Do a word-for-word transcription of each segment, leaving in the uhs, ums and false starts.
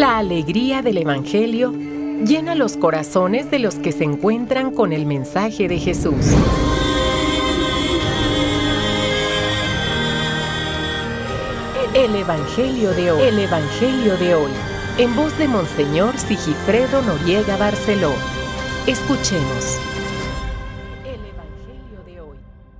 La alegría del Evangelio llena los corazones de los que se encuentran con el mensaje de Jesús. El Evangelio de hoy. El Evangelio de hoy. En voz de Monseñor Sigifredo Noriega Barceló. Escuchemos. El Evangelio de hoy.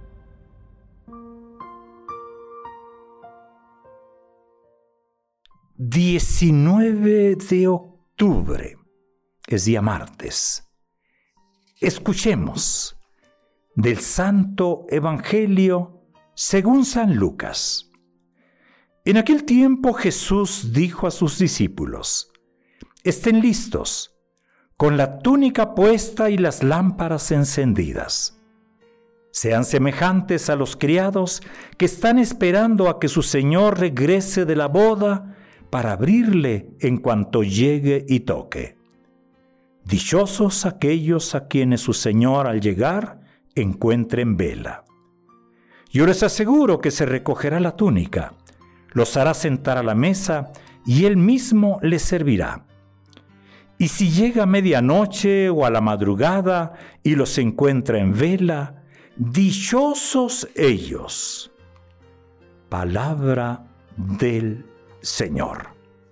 diecinueve de octubre, es día martes. Escuchemos del Santo Evangelio según San Lucas. En aquel tiempo Jesús dijo a sus discípulos: estén listos, con la túnica puesta y las lámparas encendidas. Sean semejantes a los criados que están esperando a que su señor regrese de la boda para abrirle en cuanto llegue y toque. Dichosos aquellos a quienes su señor al llegar encuentre en vela. Yo les aseguro que se recogerá la túnica, los hará sentar a la mesa y él mismo les servirá. Y si llega a medianoche o a la madrugada y los encuentra en vela, dichosos ellos. Palabra del Señor.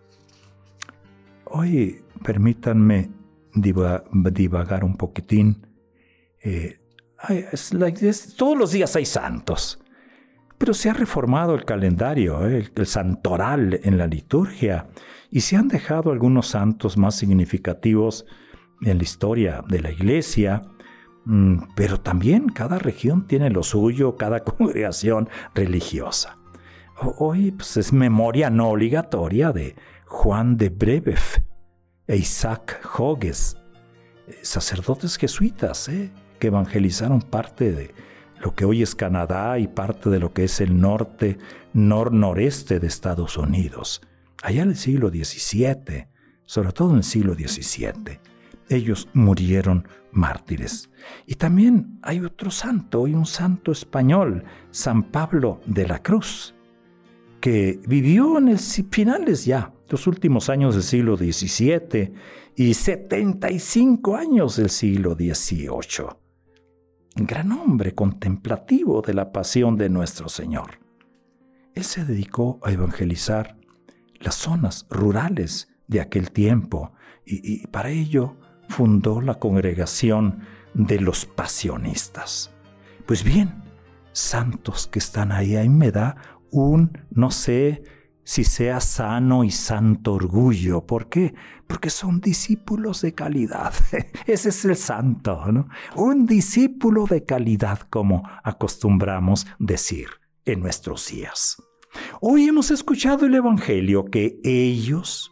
Hoy permítanme diva, divagar un poquitín. Eh, es, es, todos los días hay santos, pero se ha reformado el calendario, eh, el, el santoral en la liturgia, y se han dejado algunos santos más significativos en la historia de la Iglesia, mm, pero también cada región tiene lo suyo, cada congregación religiosa. Hoy pues, es memoria no obligatoria de Juan de Brebeuf e Isaac Jogues, sacerdotes jesuitas eh, que evangelizaron parte de lo que hoy es Canadá y parte de lo que es el norte, nor-noreste de Estados Unidos. Allá en el siglo diecisiete, sobre todo en el siglo diecisiete, ellos murieron mártires. Y también hay otro santo, hoy un santo español, San Pablo de la Cruz, que vivió en el finales ya, los últimos años del siglo diecisiete y setenta y cinco años del siglo dieciocho. Gran hombre contemplativo de la pasión de nuestro Señor. Él se dedicó a evangelizar las zonas rurales de aquel tiempo y, y para ello fundó la congregación de los pasionistas. Pues bien, santos que están ahí, ahí me da un, no sé si sea sano y santo orgullo. ¿Por qué? Porque son discípulos de calidad. Ese es el santo, ¿no? Un discípulo de calidad, como acostumbramos decir en nuestros días. Hoy hemos escuchado el Evangelio que ellos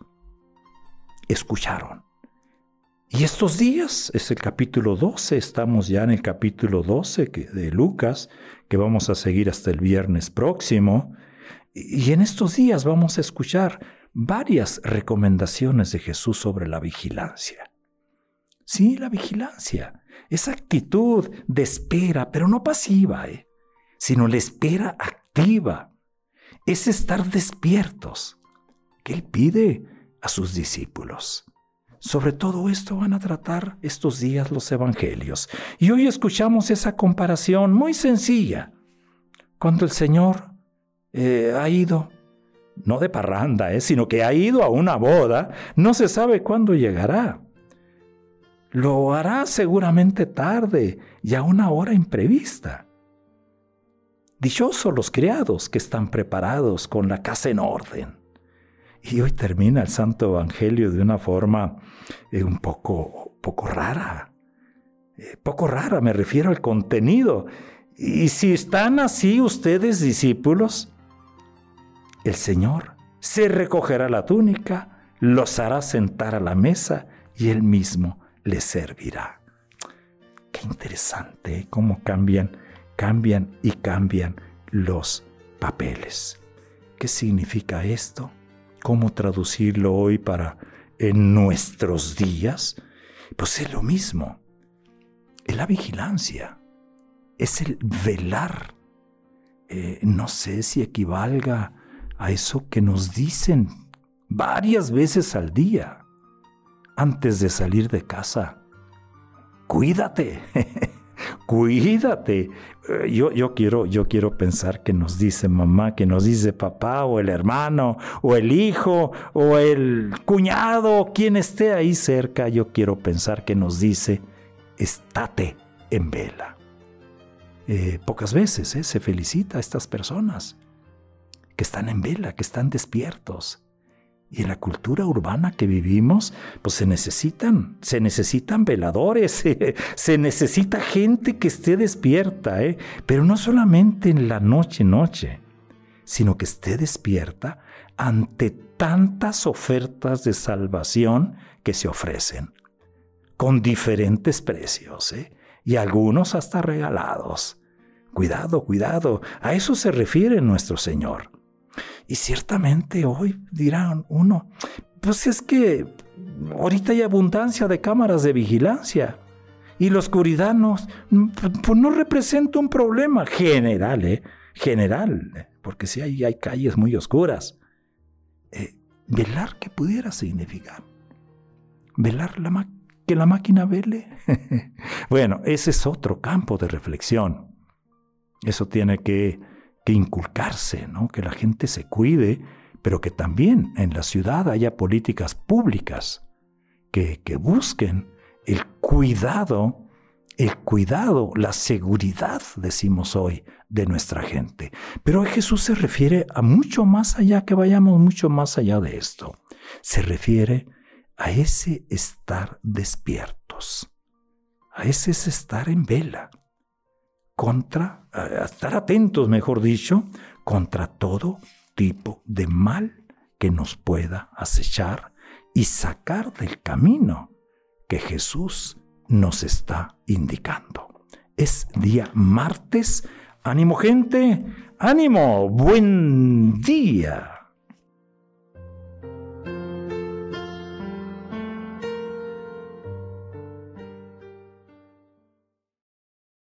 escucharon. Y estos días es el capítulo doce, estamos ya en el capítulo doce de Lucas, que vamos a seguir hasta el viernes próximo. Y en estos días vamos a escuchar varias recomendaciones de Jesús sobre la vigilancia. Sí, la vigilancia, esa actitud de espera, pero no pasiva, ¿eh? sino la espera activa. Es estar despiertos, que Él pide a sus discípulos. Sobre todo esto van a tratar estos días los evangelios. Y hoy escuchamos esa comparación muy sencilla. Cuando el Señor eh, ha ido, no de parranda, eh, sino que ha ido a una boda, no se sabe cuándo llegará. Lo hará seguramente tarde y a una hora imprevista. Dichosos los criados que están preparados con la casa en orden. Y hoy termina el Santo Evangelio de una forma eh, un poco, poco rara. Eh, poco rara, me refiero al contenido. Y si están así ustedes, discípulos, el Señor se recogerá la túnica, los hará sentar a la mesa y Él mismo les servirá. Qué interesante, ¿eh? Cómo cambian, cambian y cambian los papeles. ¿Qué significa esto? ¿Cómo traducirlo hoy para en nuestros días? Pues es lo mismo. Es la vigilancia. Es el velar. Eh, no sé si equivalga a eso que nos dicen varias veces al día, antes de salir de casa. Cuídate, cuídate. Yo, yo, quiero, yo quiero pensar que nos dice mamá, que nos dice papá, o el hermano, o el hijo, o el cuñado, quien esté ahí cerca. Yo quiero pensar que nos dice, estate en vela. Eh, pocas veces eh, se felicita a estas personas que están en vela, que están despiertos. Y en la cultura urbana que vivimos, pues se necesitan, se necesitan veladores, se, se necesita gente que esté despierta, ¿eh? Pero no solamente en la noche, noche, sino que esté despierta ante tantas ofertas de salvación que se ofrecen, con diferentes precios, ¿eh? Y algunos hasta regalados. Cuidado, cuidado, a eso se refiere nuestro Señor. Y ciertamente hoy dirán uno, pues es que ahorita hay abundancia de cámaras de vigilancia y la oscuridad no, pues no representa un problema general, ¿eh? General, porque sí hay, hay calles muy oscuras. Eh, ¿Velar qué pudiera significar? ¿Velar la ma- que la máquina vele? Bueno, ese es otro campo de reflexión. Eso tiene que que inculcarse, ¿no? Que la gente se cuide, pero que también en la ciudad haya políticas públicas que, que busquen el cuidado, el cuidado, la seguridad, decimos hoy, de nuestra gente. Pero Jesús se refiere a mucho más allá, que vayamos mucho más allá de esto. Se refiere a ese estar despiertos, a ese estar en vela, contra, a estar atentos, mejor dicho, contra todo tipo de mal que nos pueda acechar y sacar del camino que Jesús nos está indicando. Es día martes. ¡Ánimo, gente! ¡Ánimo! ¡Buen día!